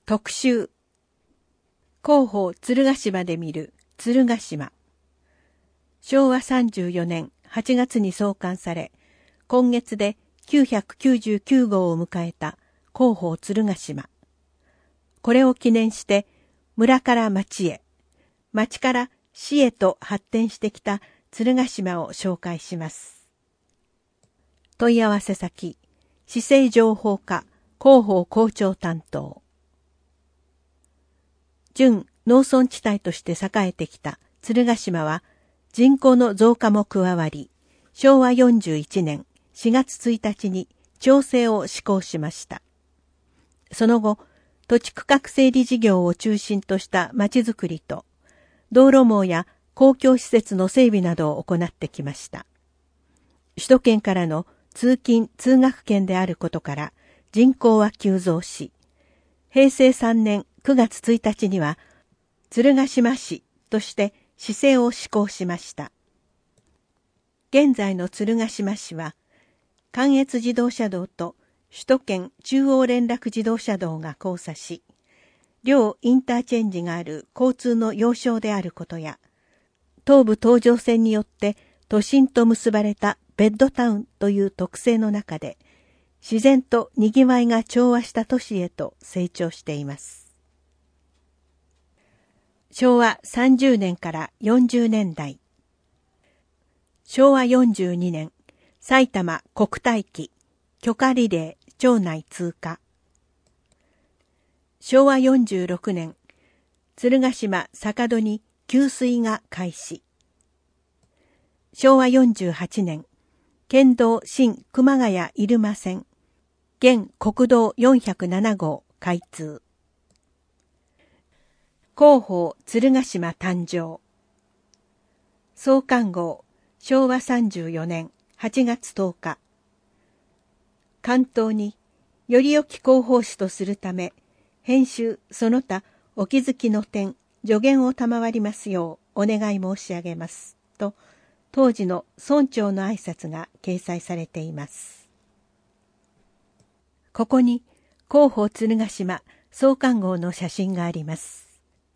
特集。広報鶴ヶ島で見る鶴ヶ島。昭和34年8月に創刊され、今月で999号を迎えた広報鶴ヶ島。これを記念して村から町へ、町から市へと発展してきた鶴ヶ島を紹介します。問い合わせ先、市政情報課広報校長担当。準農村地帯として栄えてきた鶴ヶ島は人口の増加も加わり、昭和41年4月1日に町制を施行しました。その後、土地区画整理事業を中心とした町づくりと、道路網や公共施設の整備などを行ってきました。首都圏からの通勤・通学圏であることから人口は急増し、平成3年9月1日には鶴ヶ島市として市政を施行しました。現在の鶴ヶ島市は、関越自動車道と首都圏中央連絡自動車道が交差し、両インターチェンジがある交通の要衝であることや、東武東上線によって都心と結ばれたベッドタウンという特性の中で、自然と賑わいが調和した都市へと成長しています。昭和30年から40年代。昭和42年、埼玉国体機許可リレー町内通過。昭和46年、鶴ヶ島坂戸に給水が開始。昭和48年、県道新熊谷入間線、現国道407号開通。広報鶴ヶ島誕生。創刊号、昭和34年8月10日。関東により良き広報誌とするため、編集その他お気づきの点、助言を賜りますようお願い申し上げます。と、当時の村長の挨拶が掲載されています。ここに広報鶴ヶ島創刊号の写真があります。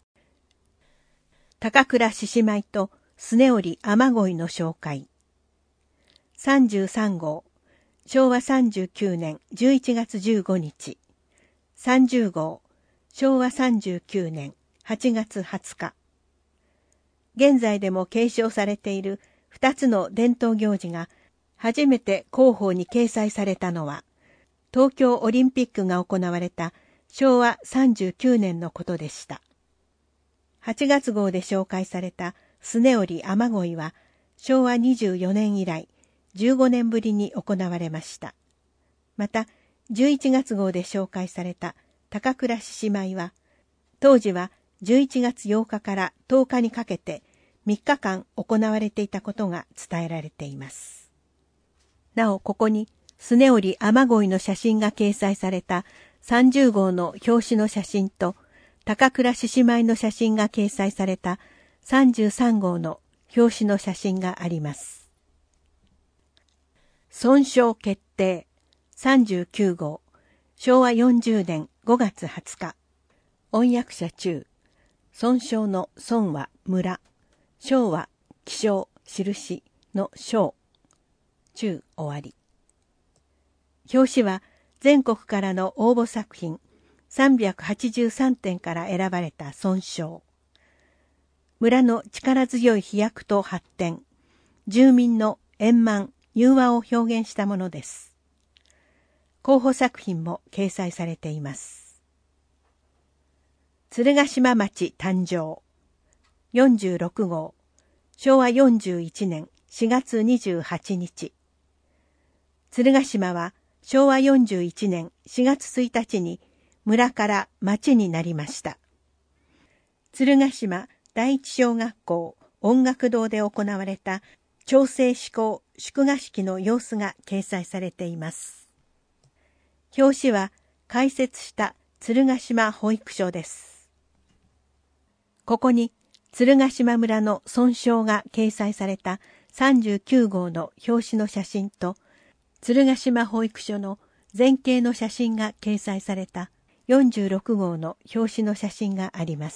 高倉獅子舞とスネ折雨乞いの紹介。33号、昭和39年11月15日。30号、昭和39年8月20日。現在でも継承されている2つの伝統行事が初めて広報に掲載されたのは、東京オリンピックが行われた昭和39年のことでした。8月号で紹介されたスネ折雨乞いは昭和24年以来15年ぶりに行われました。また11月号で紹介された高倉獅子舞は当時は11月8日から10日にかけて3日間行われていたことが伝えられています。なおここにスネ折雨乞いの写真が掲載された30号の表紙の写真と高倉獅子舞の写真が掲載された33号の表紙の写真があります。村章決定39号、昭和40年5月20日。音訳者中、村章の村は村、章は記章、印の章、中終わり。表紙は全国からの応募作品383点から選ばれた村章。村の力強い飛躍と発展、住民の円満、融和を表現したものです。候補作品も掲載されています。鶴ヶ島町誕生46号、昭和41年4月28日。鶴ヶ島は昭和41年4月1日に村から町になりました。鶴ヶ島第一小学校音楽堂で行われた町制施行祝賀式の様子が掲載されています。表紙は開設した鶴ヶ島保育所です。ここに鶴ヶ島村の村章が掲載された39号の表紙の写真と鶴ヶ島保育所の全景の写真が掲載された 46号の表紙の写真があります。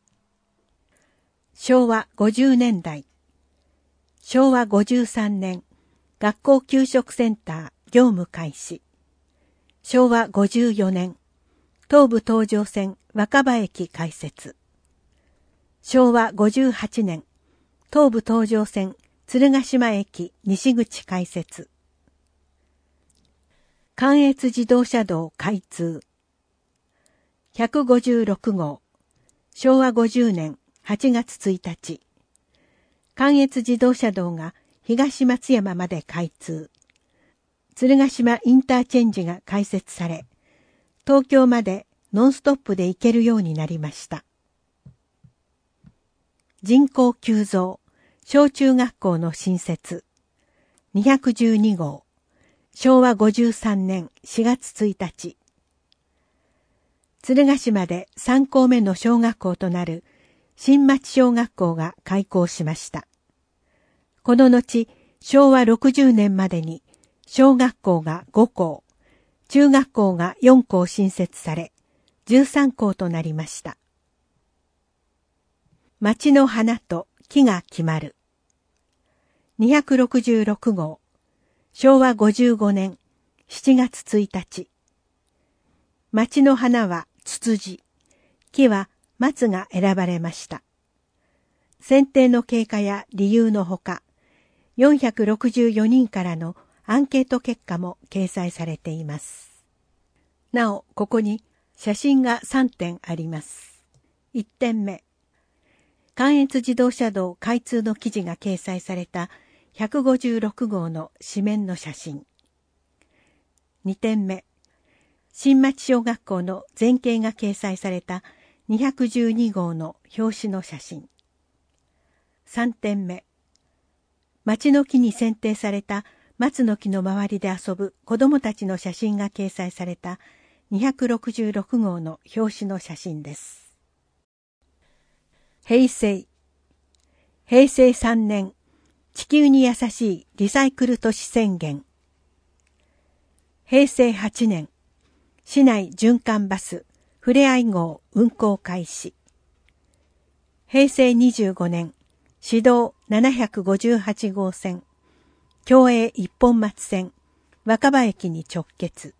昭和50年代。昭和53年、学校給食センター業務開始。昭和54年、東武東上線若葉駅開設。昭和58年、東武東上線鶴ヶ島駅西口開設。関越自動車道開通。156号、昭和50年8月1日、関越自動車道が東松山まで開通。鶴ヶ島インターチェンジが開設され、東京までノンストップで行けるようになりました。人口急増、小中学校の新設。212号、昭和53年4月1日。鶴ヶ島で3校目の小学校となる新町小学校が開校しました。この後、昭和60年までに小学校が5校、中学校が4校新設され、13校となりました。町の花と木が決まる。266号、昭和55年7月1日。町の花はツツジ、木は松が選ばれました。選定の経過や理由のほか、464人からのアンケート結果も掲載されています。なお、ここに写真が3点あります。1点目、関越自動車道開通の記事が掲載された156号の紙面の写真。2点目、新町小学校の全景が掲載された212号の表紙の写真。3点目、町の木に選定された松の木の周りで遊ぶ子どもたちの写真が掲載された266号の表紙の写真です。平成3年、地球に優しいリサイクル都市宣言。平成8年、市内循環バスふれあい号運行開始。平成25年、市道758号線、共栄一本松線、若葉駅に直結。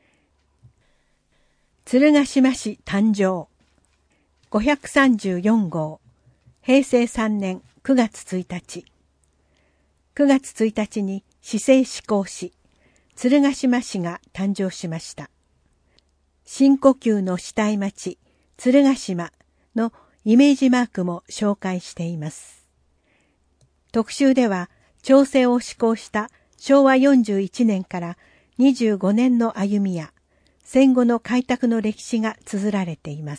鶴ヶ島市誕生。534号、平成3年9月1日。9月1日に市政施行し、鶴ヶ島市が誕生しました。新呼吸の主体町、鶴ヶ島のイメージマークも紹介しています。特集では、町政を施行した昭和41年から25年の歩みや、戦後の開拓の歴史が綴られています。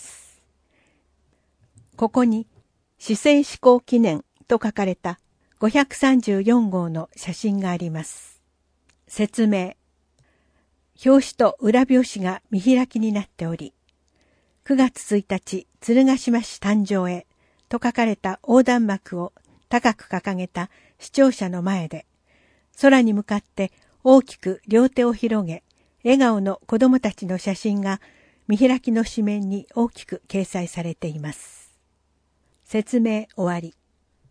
ここに、市政施行記念と書かれた534号の写真があります。説明。表紙と裏表紙が見開きになっており、9月1日鶴ヶ島市誕生へと書かれた横断幕を高く掲げた視聴者の前で、空に向かって大きく両手を広げ、笑顔の子供たちの写真が見開きの紙面に大きく掲載されています。説明終わり。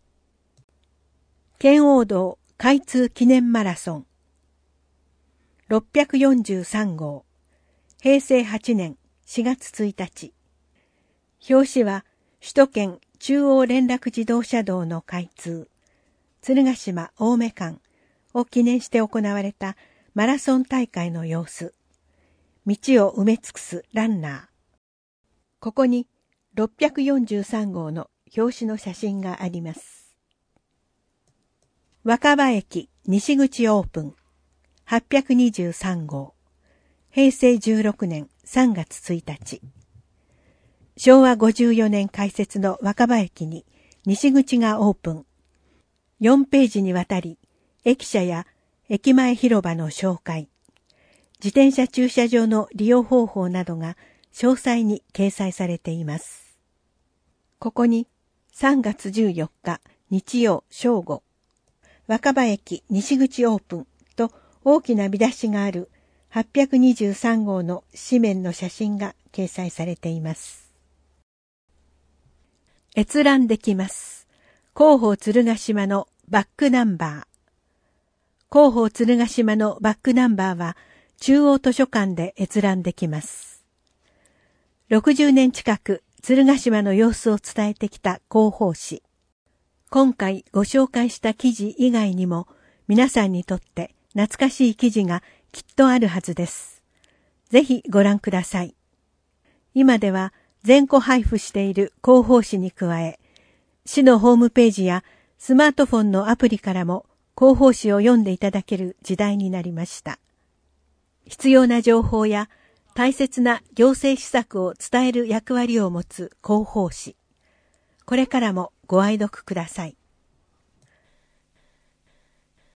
圏央道開通記念マラソン。643号、平成8年4月1日。表紙は首都圏中央連絡自動車道の開通、鶴ヶ島青梅間を記念して行われたマラソン大会の様子。道を埋め尽くすランナー。ここに643号の表紙の写真があります。若葉駅西口オープン。823号、平成16年3月1日。昭和54年開設の若葉駅に西口がオープン。4ページにわたり、駅舎や駅前広場の紹介、自転車駐車場の利用方法などが詳細に掲載されています。ここに3月14日日曜正午、若葉駅西口オープンと大きな見出しがある 823号の紙面の写真が掲載されています。閲覧できます。広報鶴ヶ島のバックナンバー。広報鶴ヶ島のバックナンバーは中央図書館で閲覧できます。60年近く鶴ヶ島の様子を伝えてきた広報誌。今回ご紹介した記事以外にも皆さんにとって懐かしい記事がきっとあるはずです。ぜひご覧ください。今では全個配布している広報誌に加え、市のホームページやスマートフォンのアプリからも広報誌を読んでいただける時代になりました。必要な情報や大切な行政施策を伝える役割を持つ広報誌。これからもご愛読ください。